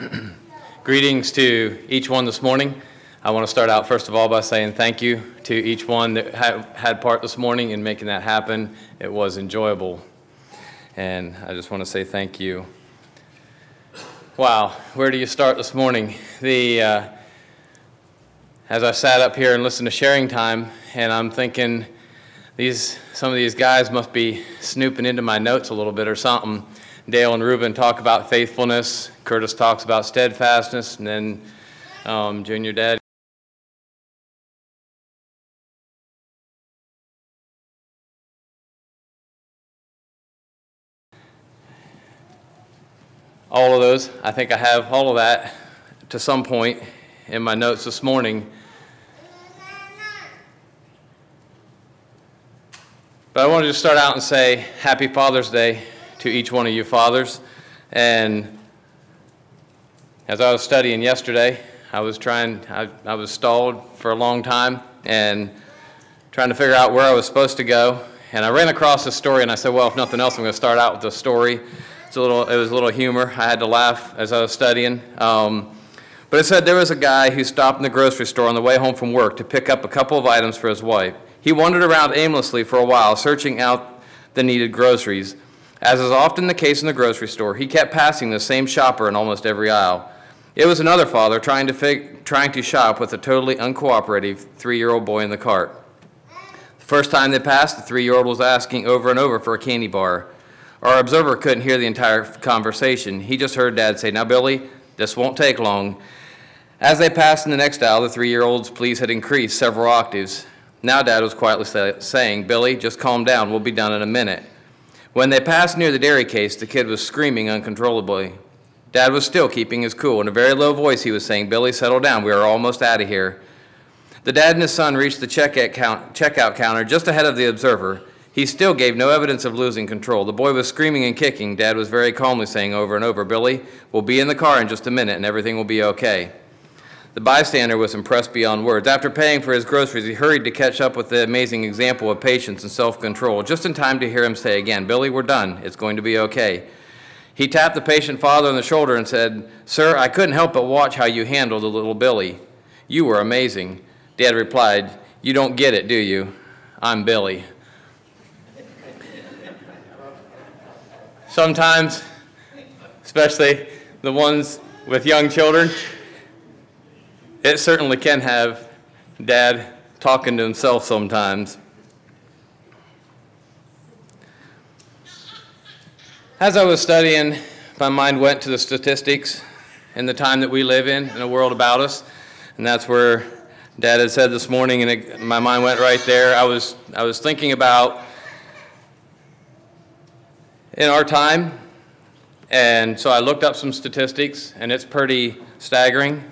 Greetings to each one this morning. I want to start out first of all by saying thank you to each one that had part this morning in making that happen. It was enjoyable, and I just want to say thank you. Wow, where do you start this morning? As I sat up here and listened to sharing time, and I'm thinking some of these guys must be snooping into my notes a little bit or something. Dale and Ruben talk about faithfulness. Curtis talks about steadfastness, and then Junior Dad. All of those, I think I have all of that to some point in my notes this morning. But I wanted to start out and say Happy Father's Day to each one of you fathers. And as I was studying yesterday, I was stalled for a long time and trying to figure out where I was supposed to go. And I ran across this story, and I said, well, if nothing else, I'm going to start out with this story. It was a little humor. I had to laugh as I was studying. But it said there was a guy who stopped in the grocery store on the way home from work to pick up a couple of items for his wife. He wandered around aimlessly for a while, searching out the needed groceries. As is often the case in the grocery store, he kept passing the same shopper in almost every aisle. It was another father trying to shop with a totally uncooperative 3-year-old boy in the cart. The first time they passed, the 3-year-old was asking over and over for a candy bar. Our observer couldn't hear the entire conversation. He just heard Dad say, "Now, Billy, this won't take long." As they passed in the next aisle, the 3-year-old's pleas had increased several octaves. Now Dad was quietly saying, "Billy, just calm down. We'll be done in a minute." When they passed near the dairy case, the kid was screaming uncontrollably. Dad was still keeping his cool. In a very low voice, he was saying, "Billy, settle down. We are almost out of here." The dad and his son reached the checkout counter just ahead of the observer. He still gave no evidence of losing control. The boy was screaming and kicking. Dad was very calmly saying over and over, "Billy, we'll be in the car in just a minute, and everything will be okay." The bystander was impressed beyond words. After paying for his groceries, he hurried to catch up with the amazing example of patience and self-control, just in time to hear him say again, "Billy, we're done. It's going to be okay." He tapped the patient father on the shoulder and said, "Sir, I couldn't help but watch how you handled the little Billy. You were amazing." Dad replied, "You don't get it, do you? I'm Billy." Sometimes, especially the ones with young children, it certainly can have Dad talking to himself sometimes. As I was studying, my mind went to the statistics and the time that we live in the world about us, and that's where Dad had said this morning, and my mind went right there. I was thinking about in our time, and so I looked up some statistics, and it's pretty staggering.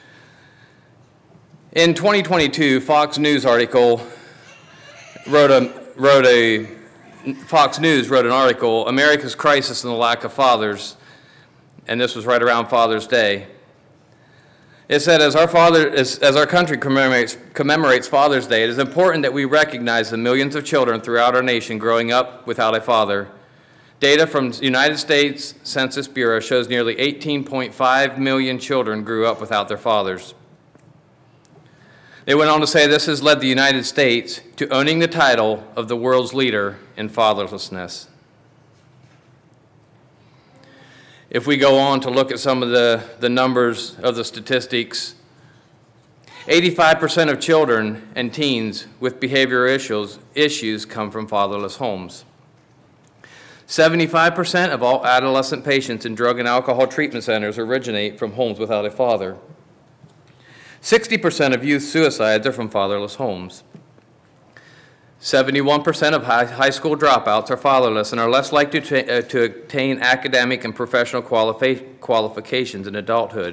In 2022, Fox News wrote an article, "America's Crisis and the Lack of Fathers," and this was right around Father's Day. It said, as our country commemorates Father's Day, it is important that we recognize the millions of children throughout our nation growing up without a father. Data from the United States Census Bureau shows nearly 18.5 million children grew up without their fathers. They went on to say this has led the United States to owning the title of the world's leader in fatherlessness. If we go on to look at some of the numbers of the statistics, 85% of children and teens with behavioral issues come from fatherless homes. 75% of all adolescent patients in drug and alcohol treatment centers originate from homes without a father. 60% of youth suicides are from fatherless homes. 71% of high school dropouts are fatherless and are less likely to obtain academic and professional qualifications in adulthood.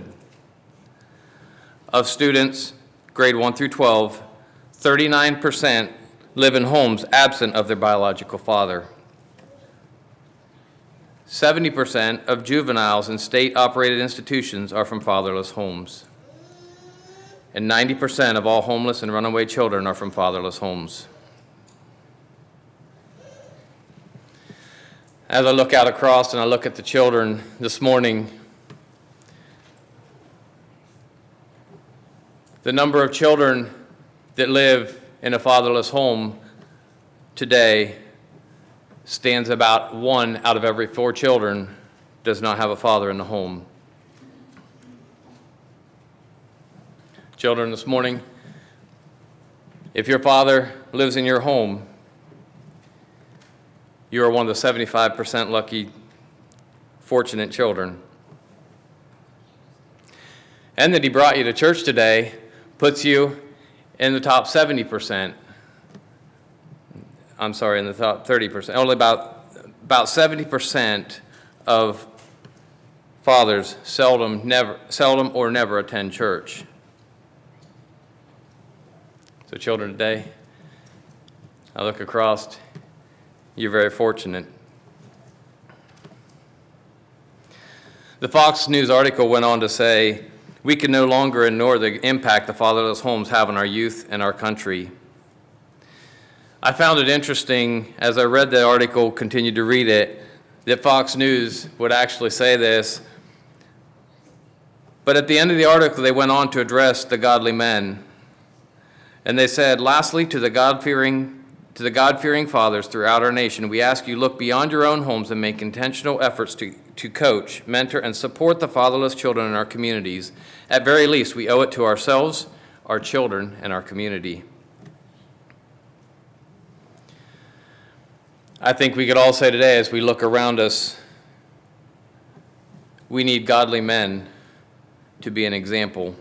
Of students, grade 1 through 12, 39% live in homes absent of their biological father. 70% of juveniles in state-operated institutions are from fatherless homes. And 90% of all homeless and runaway children are from fatherless homes. As I look out across and I look at the children this morning, The number of children that live in a fatherless home today stands about 1 out of every 4 children does not have a father in the home. Children, this morning, if your father lives in your home, you are one of the 75% lucky, fortunate children. And that he brought you to church today puts you in the top 70%. I'm sorry, in the top 30%. Only about 70% of fathers seldom or never attend church. So children today, I look across, you're very fortunate. The Fox News article went on to say, we can no longer ignore the impact the fatherless homes have on our youth and our country. I found it interesting, as I read the article, continued to read it, that Fox News would actually say this. But at the end of the article, they went on to address the godly men. And they said, lastly, to the God-fearing fathers throughout our nation, we ask you look beyond your own homes and make intentional efforts to coach, mentor, and support the fatherless children in our communities. At very least, we owe it to ourselves, our children, and our community. I think we could all say today, as we look around us, we need godly men to be an example.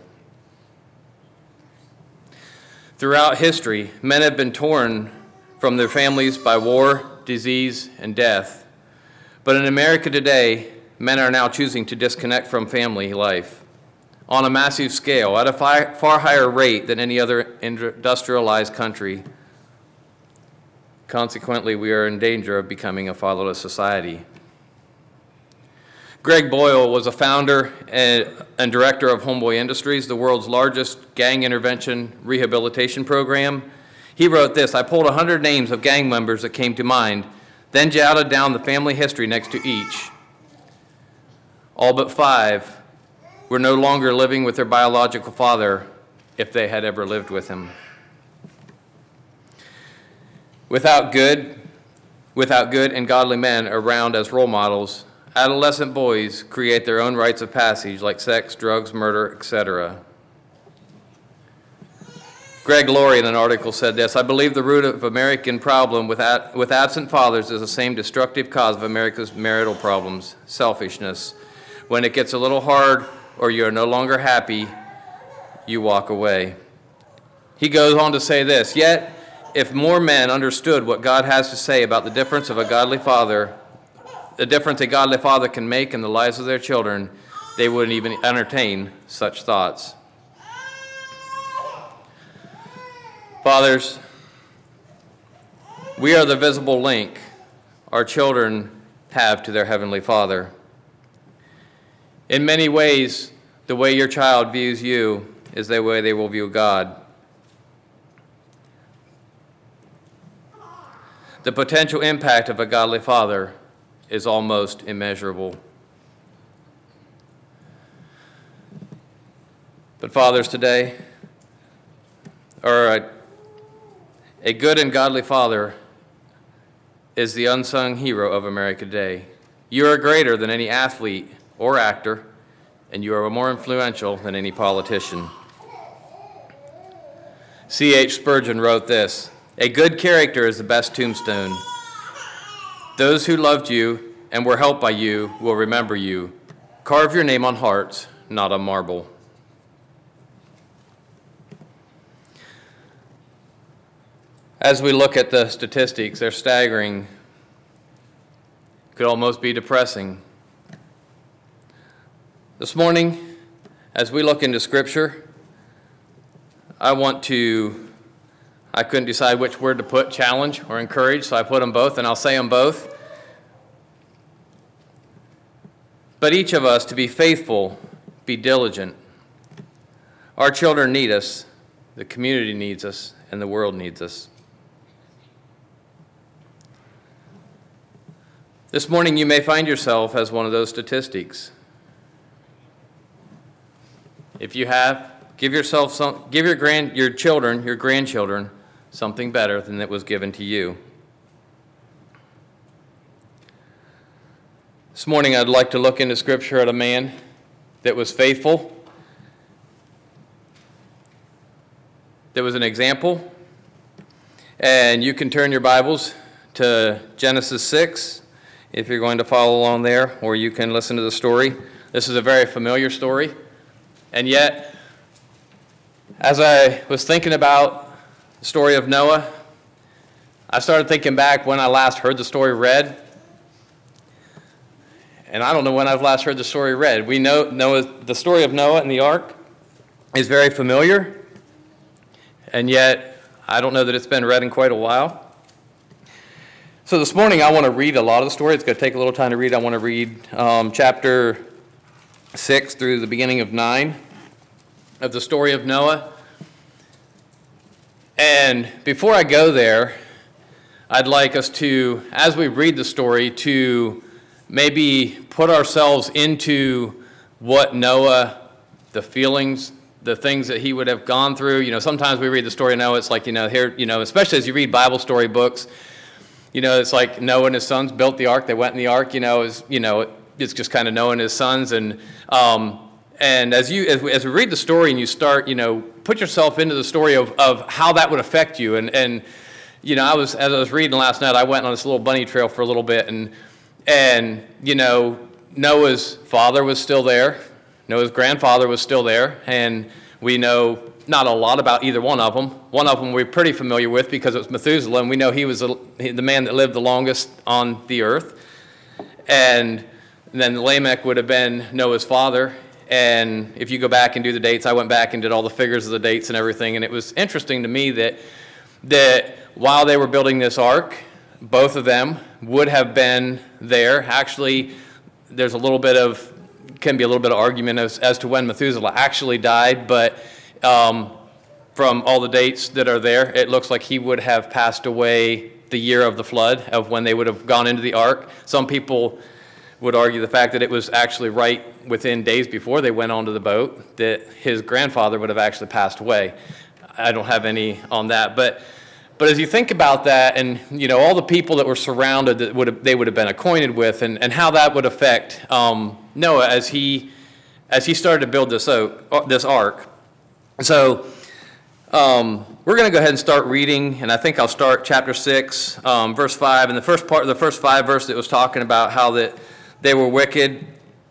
Throughout history, men have been torn from their families by war, disease, and death. But in America today, men are now choosing to disconnect from family life on a massive scale, at a far higher rate than any other industrialized country. Consequently, we are in danger of becoming a fatherless society. Greg Boyle was a founder and director of Homeboy Industries, the world's largest gang intervention rehabilitation program. He wrote this, I pulled 100 names of gang members that came to mind, then jotted down the family history next to each. All but 5 were no longer living with their biological father, if they had ever lived with him. Without good and godly men around as role models, adolescent boys create their own rites of passage like sex, drugs, murder, etc. Greg Laurie in an article said this, I believe the root of American problem with absent fathers is the same destructive cause of America's marital problems, selfishness. When it gets a little hard or you are no longer happy, you walk away. He goes on to say this, yet if more men understood what God has to say about the difference a godly father can make in the lives of their children, they wouldn't even entertain such thoughts. Fathers, we are the visible link our children have to their Heavenly Father. In many ways, the way your child views you is the way they will view God. The potential impact of a godly father is almost immeasurable. But fathers today, or a good and godly father is the unsung hero of America today. You are greater than any athlete or actor, and you are more influential than any politician. C.H. Spurgeon wrote this, a good character is the best tombstone. Those who loved you and were helped by you will remember you. Carve your name on hearts, not on marble. As we look at the statistics, they're staggering. Could almost be depressing. This morning, as we look into Scripture, I couldn't decide which word to put, challenge or encourage, so I put them both, and I'll say them both. But each of us, to be faithful, be diligent. Our children need us, the community needs us, and the world needs us. This morning, you may find yourself as one of those statistics. If you have, Give your grandchildren, something better than that was given to you. This morning I'd like to look into Scripture at a man that was faithful, that was an example. And you can turn your Bibles to Genesis 6 if you're going to follow along there, or you can listen to the story. This is a very familiar story. And yet, as I was thinking about the story of Noah, I started thinking back when I last heard the story read. And I don't know when I've last heard the story read. We know the story of Noah and the ark is very familiar. And yet, I don't know that it's been read in quite a while. So this morning, I want to read a lot of the story. It's going to take a little time to read. I want to read chapter 6 through the beginning of 9 of the story of Noah. And before I go there, I'd like us to, as we read the story, to maybe put ourselves into what Noah, the feelings, the things that he would have gone through. You know, sometimes we read the story of Noah, it's like, especially as you read Bible story books, it's like Noah and his sons built the ark. They went in the ark. It's just kind of Noah and his sons. And as we read the story and you start, put yourself into the story of how that would affect you. And as I was reading last night, I went on this little bunny trail for a little bit, and Noah's father was still there. Noah's grandfather was still there, and we know not a lot about either one of them. One of them we're pretty familiar with because it was Methuselah, and we know he was the man that lived the longest on the earth. And then Lamech would have been Noah's father. And if you go back and do the dates, I went back and did all the figures of the dates and everything, and it was interesting to me that while they were building this ark, both of them would have been there. Actually, there's can be a little bit of argument as to when Methuselah actually died, but from all the dates that are there, it looks like he would have passed away the year of the flood, of when they would have gone into the ark. Some people would argue the fact that it was actually right within days before they went onto the boat that his grandfather would have actually passed away. I don't have any on that, but as you think about that, and all the people that were surrounded that they would have been acquainted with, and how that would affect Noah as he started to build this ark. So we're going to go ahead and start reading, and I think I'll start chapter 6, verse 5. And the first 5 verses, it was talking about how that they were wicked.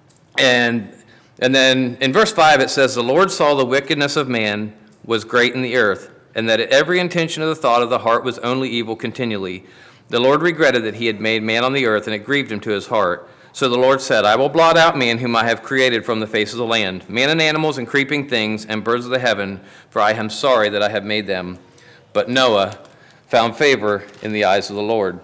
And then in verse 5 it says, "The Lord saw the wickedness of man was great in the earth, and that every intention of the thought of the heart was only evil continually. The Lord regretted that he had made man on the earth, and it grieved him to his heart. So the Lord said, I will blot out man whom I have created from the face of the land, man and animals and creeping things and birds of the heaven, for I am sorry that I have made them. But Noah found favor in the eyes of the Lord."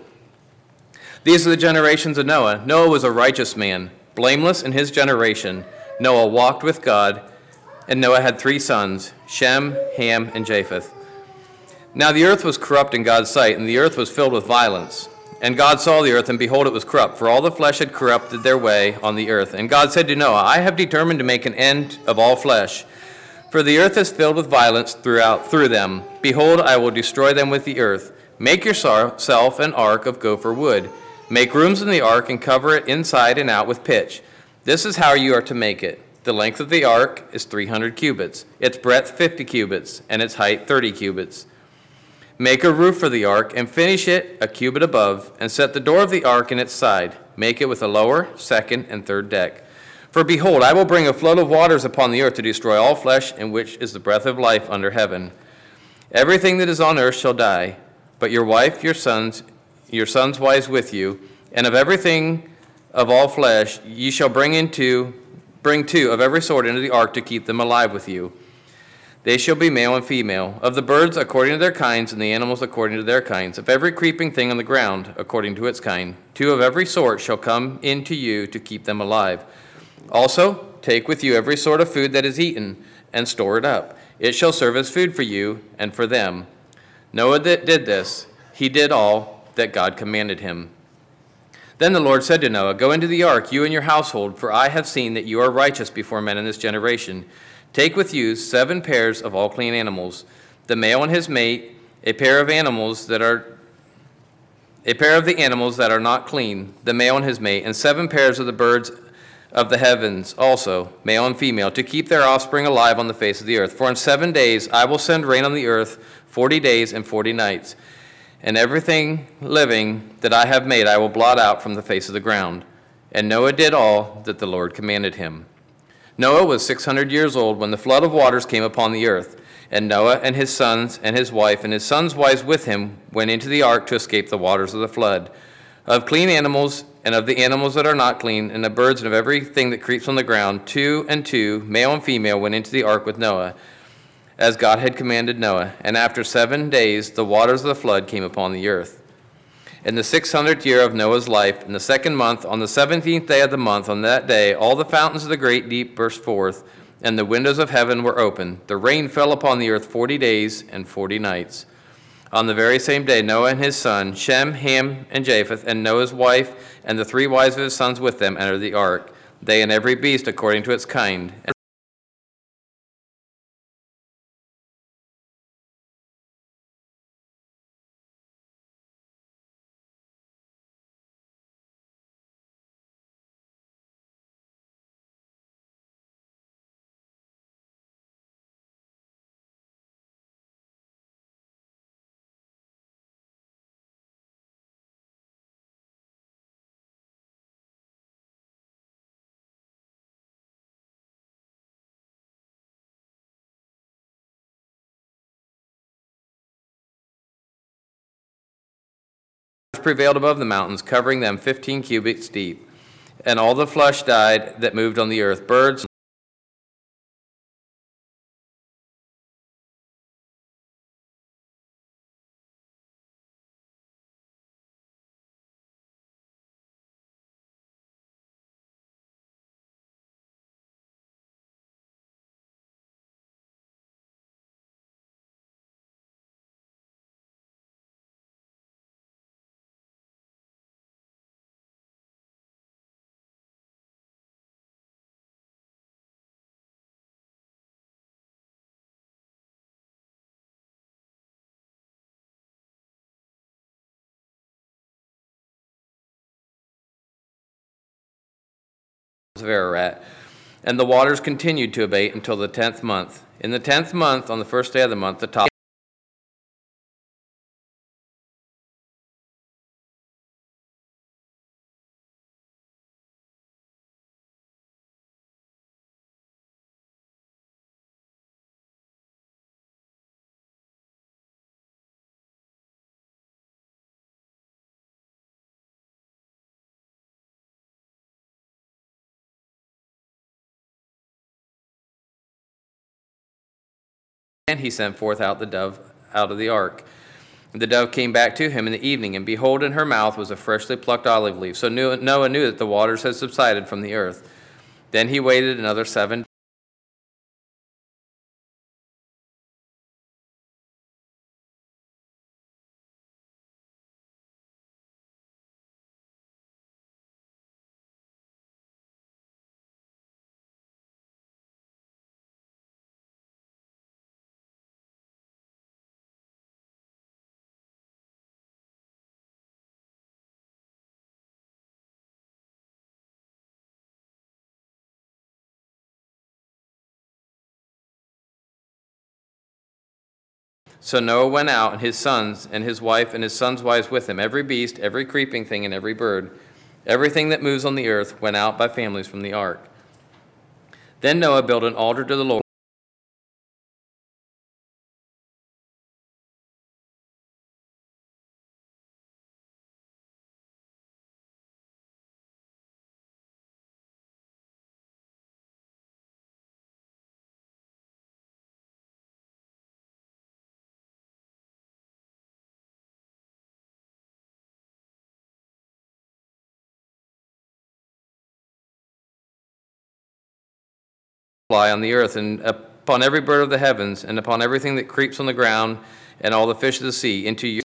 These are the generations of Noah. Noah was a righteous man, blameless in his generation. Noah walked with God, and Noah had 3 sons, Shem, Ham, and Japheth. Now the earth was corrupt in God's sight, and the earth was filled with violence. And God saw the earth, and behold, it was corrupt, for all the flesh had corrupted their way on the earth. And God said to Noah, I have determined to make an end of all flesh, for the earth is filled with violence through them. Behold, I will destroy them with the earth. Make yourself an ark of gopher wood. Make rooms in the ark, and cover it inside and out with pitch. This is how you are to make it. The length of the ark is 300 cubits, its breadth 50 cubits, and its height 30 cubits. Make a roof for the ark, and finish it a cubit above, and set the door of the ark in its side. Make it with a lower, second, and third deck. For behold, I will bring a flood of waters upon the earth to destroy all flesh, in which is the breath of life under heaven. Everything that is on earth shall die, but your wife, your sons' wives with you, and of everything of all flesh ye shall bring two of every sort into the ark to keep them alive with you. They shall be male and female, of the birds according to their kinds, and the animals according to their kinds, of every creeping thing on the ground according to its kind. 2 of every sort shall come into you to keep them alive. Also take with you every sort of food that is eaten, and store it up. It shall serve as food for you and for them. Noah that did this, he did all that God commanded him. Then the Lord said to Noah, Go into the ark, you and your household, for I have seen that you are righteous before men in this generation. Take with you 7 pairs of all clean animals, the male and his mate, a pair of the animals that are not clean, the male and his mate, and 7 pairs of the birds of the heavens also, male and female, to keep their offspring alive on the face of the earth. For in 7 days I will send rain on the earth 40 days and 40 nights, and everything living that I have made I will blot out from the face of the ground. And Noah did all that the Lord commanded him. Noah was 600 years old when the flood of waters came upon the earth. And Noah and his sons and his wife and his sons' wives with him went into the ark to escape the waters of the flood. Of clean animals and of the animals that are not clean, and of birds and of everything that creeps on the ground, 2 and 2, male and female, went into the ark with Noah, as God had commanded Noah. And after 7 days the waters of the flood came upon the earth. In the 600th year of Noah's life, in the 2nd month, on the 17th day of the month, on that day, all the fountains of the great deep burst forth, and the windows of heaven were opened. The rain fell upon the earth 40 days and 40 nights. On the very same day, Noah and his son, Shem, Ham, and Japheth, and Noah's wife, and the 3 wives of his sons with them, entered the ark, they and every beast according to its kind. Prevailed above the mountains, covering them 15 cubits deep. And all the flesh died that moved on the earth, birds, of Ararat. And the waters continued to abate until the 10th month. In the 10th month, on the first day of the month, the top and he sent forth out the dove out of the ark. The dove came back to him in the evening, and behold, in her mouth was a freshly plucked olive leaf. So Noah knew that the waters had subsided from the earth. Then he waited another 7 days. So Noah went out, and his sons, and his wife, and his sons' wives with him, every beast, every creeping thing, and every bird. Everything that moves on the earth went out by families from the ark. Then Noah built an altar to the Lord. Fly on the earth, and upon every bird of the heavens, and upon everything that creeps on the ground, and all the fish of the sea, into your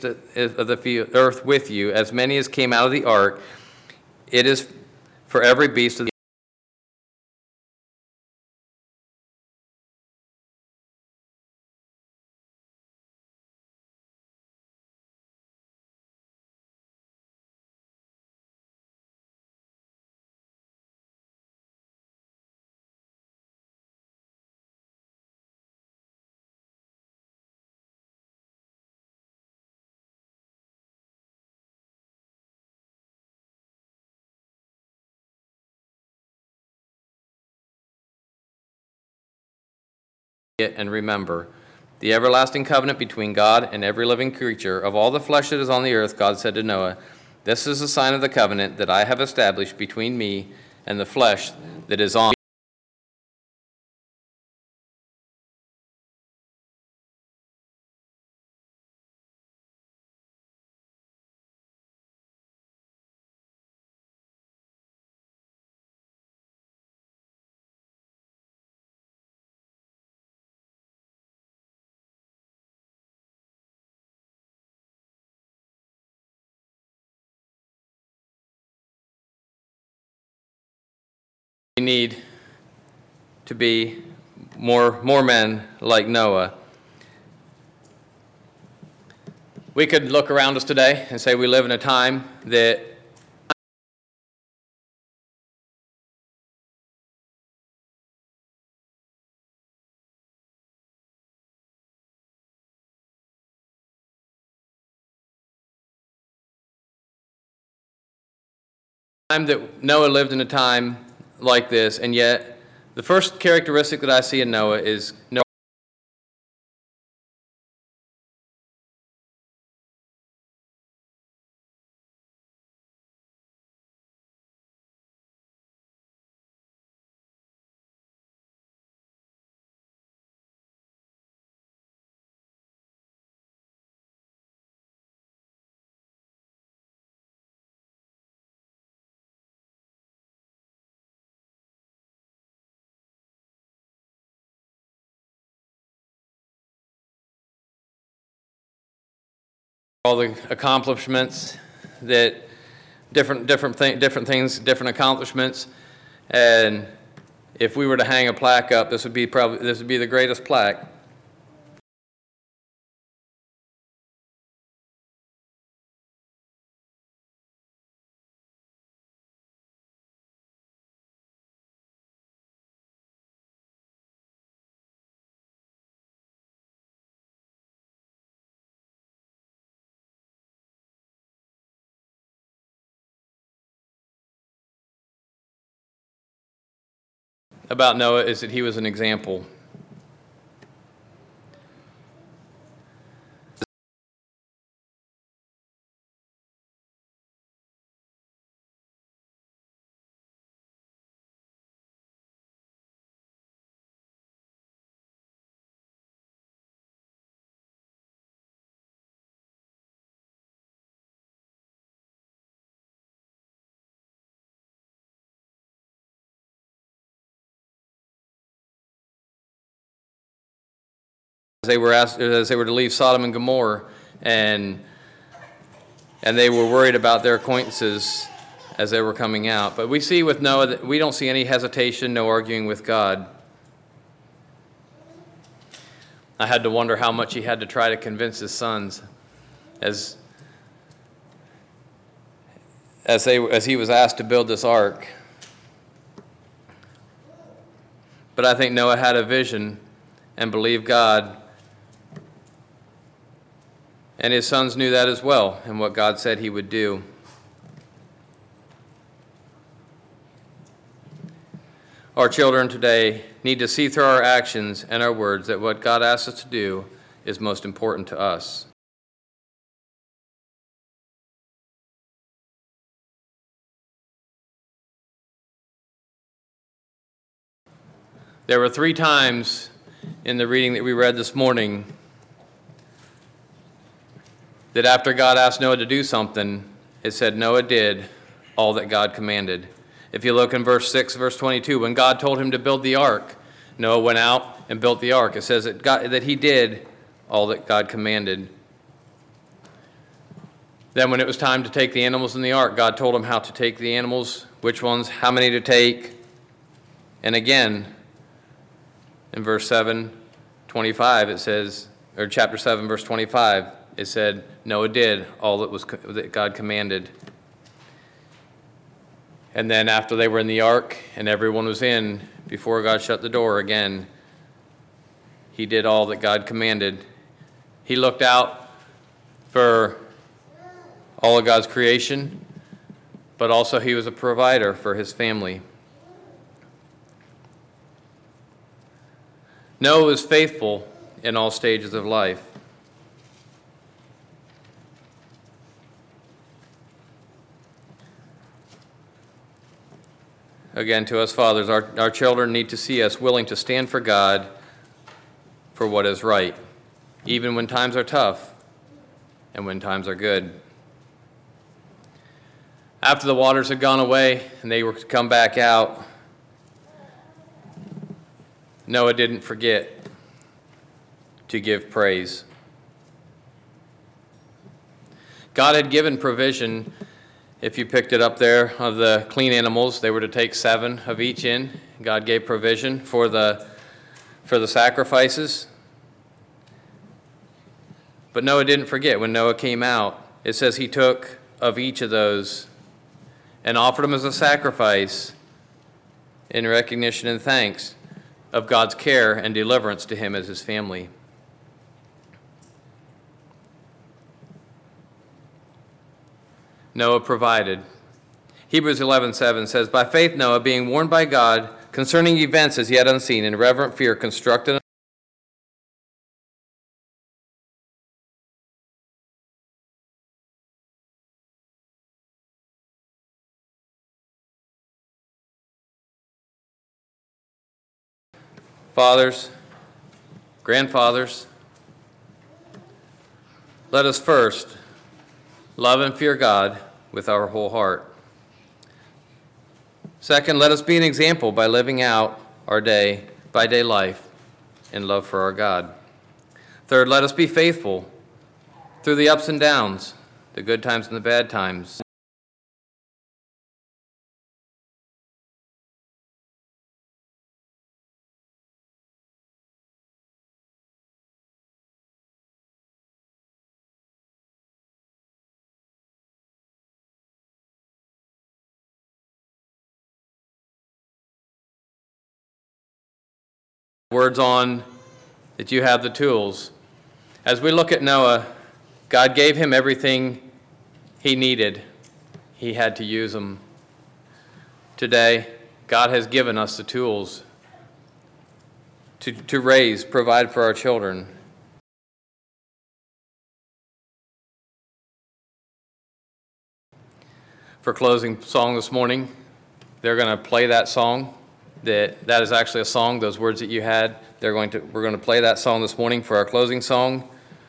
of the earth with you, as many as came out of the ark. It is for every beast of the and remember the everlasting covenant between God and every living creature of all the flesh that is on the earth. God said to Noah, "This is a sign of the covenant that I have established between me and the flesh that is on." We need to be more men like Noah. We could look around us today and say we live in a time that Noah lived in a time like this, and yet the first characteristic that I see in Noah is Noah. All the accomplishments that different accomplishments, and if we were to hang a plaque up, this would be the greatest plaque. About Noah is that he was an example. As they were to leave Sodom and Gomorrah, and they were worried about their acquaintances as they were coming out. But we see with Noah that we don't see any hesitation, no arguing with God. I had to wonder how much he had to try to convince his sons as he was asked to build this ark. But I think Noah had a vision and believed God. And his sons knew that as well, and what God said he would do. Our children today need to see through our actions and our words that what God asks us to do is most important to us. There were 3 times in the reading that we read this morning that after God asked Noah to do something, it said Noah did all that God commanded. If you look in verse 6, verse 22, when God told him to build the ark, Noah went out and built the ark. It says that he did all that God commanded. Then when it was time to take the animals in the ark, God told him how to take the animals, which ones, how many to take. And again, in verse 7:25, it says, or chapter 7, verse 25, it said, Noah did all that God commanded. And then after they were in the ark and everyone was in, before God shut the door again, he did all that God commanded. He looked out for all of God's creation, but also he was a provider for his family. Noah was faithful in all stages of life. Again, to us fathers, our children need to see us willing to stand for God for what is right, even when times are tough and when times are good. After the waters had gone away and they were to come back out, Noah didn't forget to give praise. God had given provision, if you picked it up there, of the clean animals. They were to take 7 of each in. God gave provision for the sacrifices. But Noah didn't forget. When Noah came out, it says he took of each of those and offered them as a sacrifice in recognition and thanks of God's care and deliverance to him as his family. Noah provided. Hebrews 11:7 says, By faith Noah, being warned by God concerning events as yet unseen, in reverent fear constructed Fathers, grandfathers, let us first love and fear God with our whole heart. Second, let us be an example by living out our day-by-day life in love for our God. Third, let us be faithful through the ups and downs, the good times and the bad times. Words on that you have the tools. As we look at Noah, God gave him everything he needed. He had to use them. Today, God has given us the tools to raise, provide for our children. For closing song this morning, they're going to play that song. That is actually a song, those words that you had. We're going to play that song this morning for our closing song.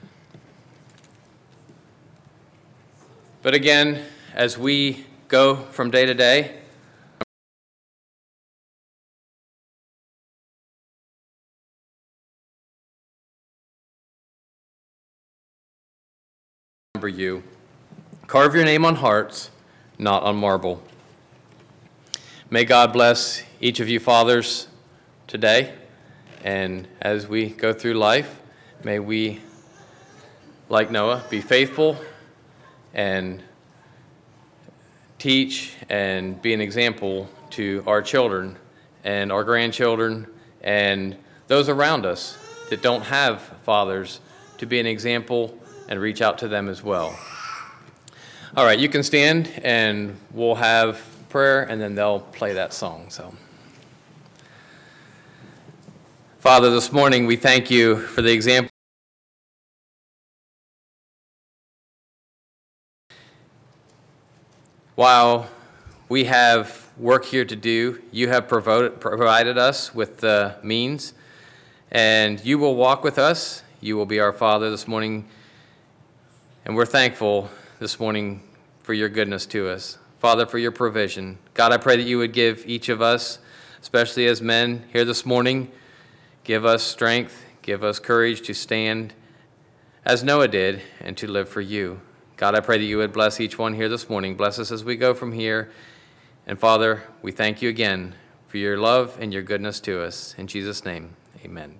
But again, as we go from day to day, remember you. Carve your name on hearts, not on marble. May God bless each of you fathers today, and as we go through life, may we, like Noah, be faithful and teach and be an example to our children and our grandchildren and those around us that don't have fathers, to be an example and reach out to them as well. All right, you can stand and we'll have prayer and then they'll play that song. So, Father, this morning we thank you for the example. While we have work here to do, you have provided us with the means, and you will walk with us. You will be our Father this morning, and we're thankful this morning for your goodness to us. Father, for your provision. God, I pray that you would give each of us, especially as men here this morning, give us strength, give us courage to stand as Noah did and to live for you. God, I pray that you would bless each one here this morning. Bless us as we go from here. And Father, we thank you again for your love and your goodness to us. In Jesus' name, amen.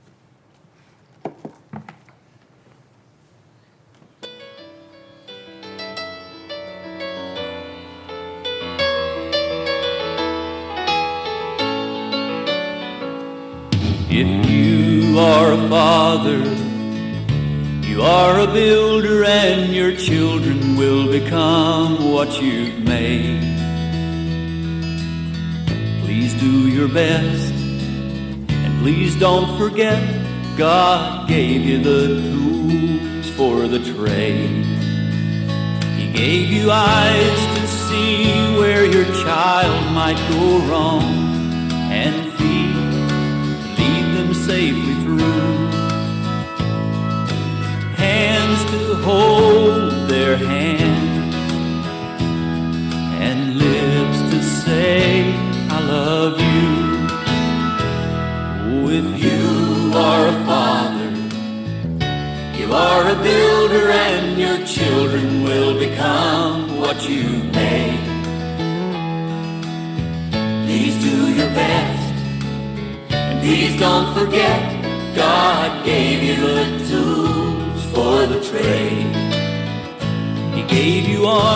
If you are a father, you are a builder, and your children will become what you've made. Please do your best, and please don't forget God gave you the tools for the trade. He gave you eyes to see where your child might go wrong, and feet to lead them safely through, hands to hold their hand, and lips to say, I love you. Oh, if you are a father, you are a builder, and your children will become what you've made. Please do your best, and please don't forget God gave you the tools for the trade. He gave you arms